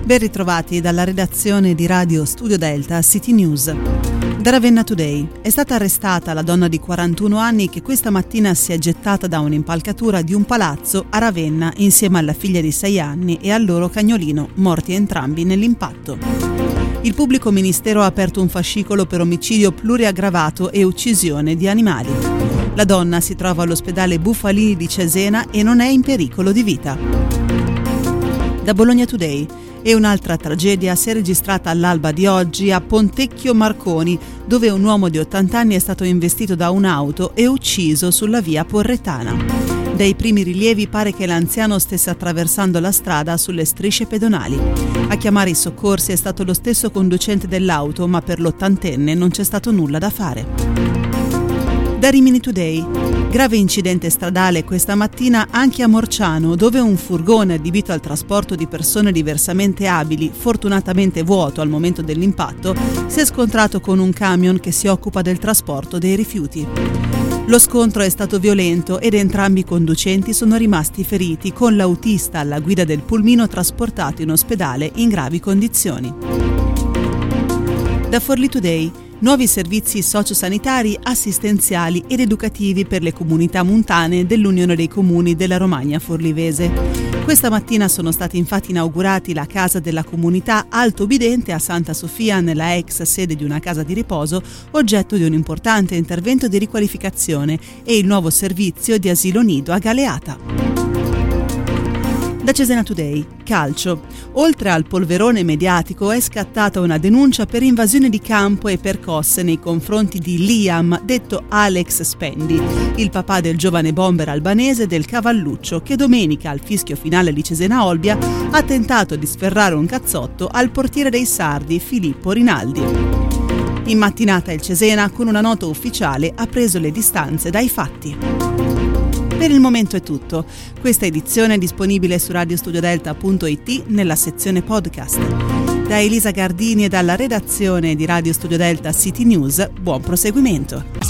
Ben ritrovati dalla redazione di Radio Studio Delta City News. Da Ravenna Today. È stata arrestata la donna di 41 anni che questa mattina si è gettata da un'impalcatura di un palazzo a Ravenna insieme alla figlia di 6 anni e al loro cagnolino, morti entrambi nell'impatto. Il pubblico ministero ha aperto un fascicolo per omicidio pluriaggravato e uccisione di animali. La donna si trova all'ospedale Bufalini di Cesena e non è in pericolo di vita. Da Bologna Today. E un'altra tragedia si è registrata all'alba di oggi a Pontecchio Marconi, dove un uomo di 80 anni è stato investito da un'auto e ucciso sulla via Porrettana. Dai primi rilievi pare che l'anziano stesse attraversando la strada sulle strisce pedonali. A chiamare i soccorsi è stato lo stesso conducente dell'auto, ma per l'80enne non c'è stato nulla da fare. Da Rimini Today. Grave incidente stradale questa mattina anche a Morciano, dove un furgone adibito al trasporto di persone diversamente abili, fortunatamente vuoto al momento dell'impatto, si è scontrato con un camion che si occupa del trasporto dei rifiuti. Lo scontro è stato violento ed entrambi i conducenti sono rimasti feriti, con l'autista alla guida del pulmino trasportato in ospedale in gravi condizioni. Da Forlì Today. Nuovi servizi sociosanitari, assistenziali ed educativi per le comunità montane dell'Unione dei Comuni della Romagna Forlivese. Questa mattina sono stati infatti inaugurati la Casa della Comunità Alto Bidente a Santa Sofia, nella ex sede di una casa di riposo, oggetto di un importante intervento di riqualificazione, e il nuovo servizio di asilo nido a Galeata. Da Cesena Today. Calcio. Oltre al polverone mediatico è scattata una denuncia per invasione di campo e percosse nei confronti di Liam, detto Alex Spendi, il papà del giovane bomber albanese del Cavalluccio, che domenica al fischio finale di Cesena Olbia ha tentato di sferrare un cazzotto al portiere dei sardi Filippo Rinaldi. In mattinata il Cesena, con una nota ufficiale, ha preso le distanze dai fatti. Per il momento è tutto. Questa edizione è disponibile su radiostudiodelta.it nella sezione podcast. Da Elisa Gardini e dalla redazione di Radio Studio Delta City News, buon proseguimento.